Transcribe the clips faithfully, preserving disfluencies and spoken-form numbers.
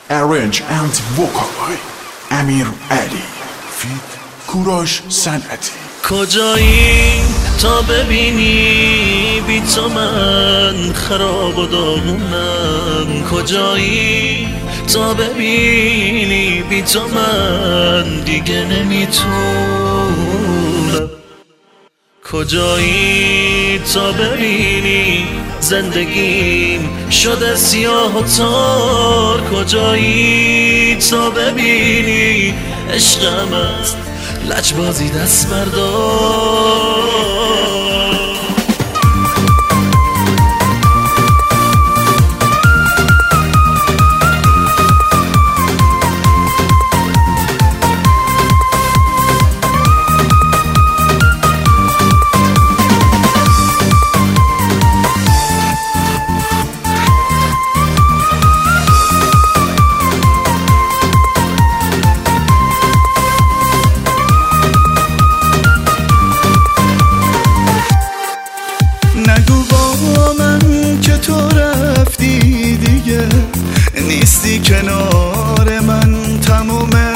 Arrange and vocal by امیر علی فیت کوروش صنعتی. کجایی تا ببینی بی تو من خراب و داغونم، کجایی تا ببینی بی تو من دیگه نمیتونم، کجایی تا ببینی زندگیم شده سیاه و تار، کجایی تا ببینی عشقم است لجبازی دست بردار. نگو با من که تو رفتی دیگه نیستی کنار من، تمومه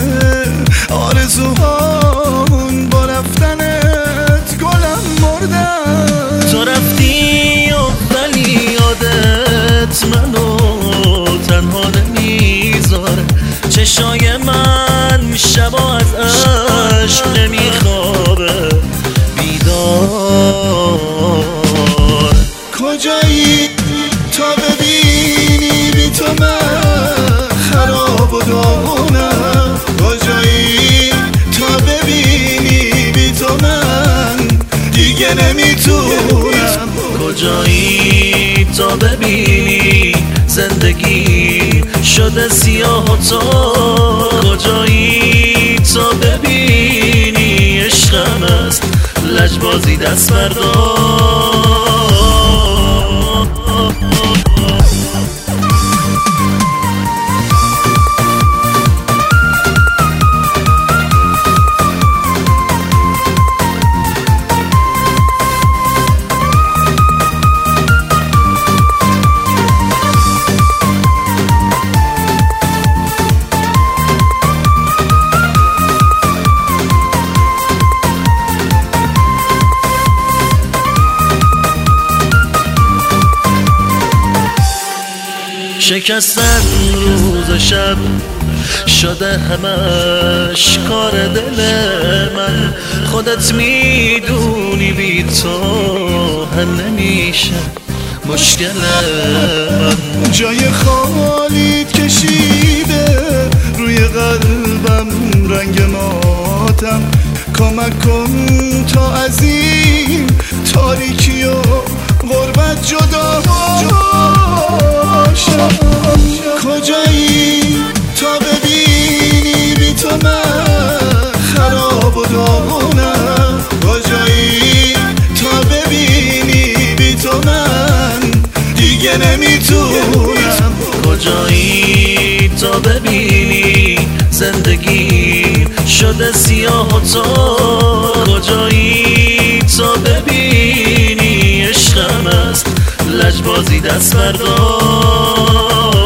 آرزوهامون با رفتنت گلم مردن. تو رفتی و ولی یادت منو تنها نمیذاره، چشای من شبا از عشق نمیخوابه بیدار. کجایی تا ببینی بی تو من خراب و داغونم، کجایی تا ببینی بی تو من دیگه نمیتونم، کجایی تا ببینی زندگی شده سیاه و تار، کجایی تا ببینی عشقم است لجبازی دست بردار. شکستن روز شب شده همش کار دل من، خودت میدونی بی تو حل نمیشه مشکل من. جای خالیت کشیده روی قلبم رنگ ماتم، کمک کن تا از این تاریکی و غربت جدا باشم. کجایی تا ببینی بی تو من خراب و داغونم، کجایی تا ببینی بی تو من دیگه نمیتونم، کجایی تا ببینی زندگی شده سیاه و تار، کجایی تا ببینی عشقم است لجبازی دست بردار.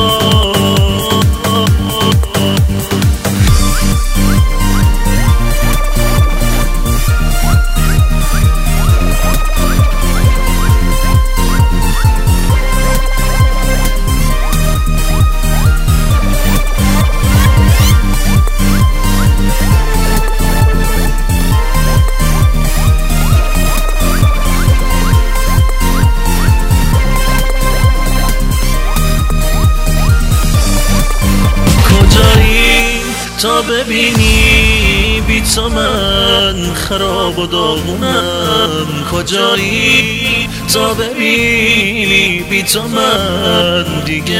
تا ببینی بی تو من خراب و داغونم، کجایی تا ببینی بی تو من دیگه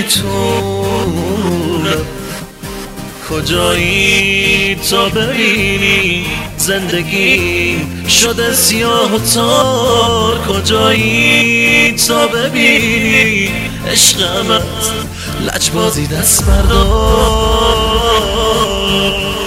نمیتونم، کجایی تا ببینی زندگی شده سیاه و تار، کجایی تا ببینی عشقم است لجبازی دست بردار.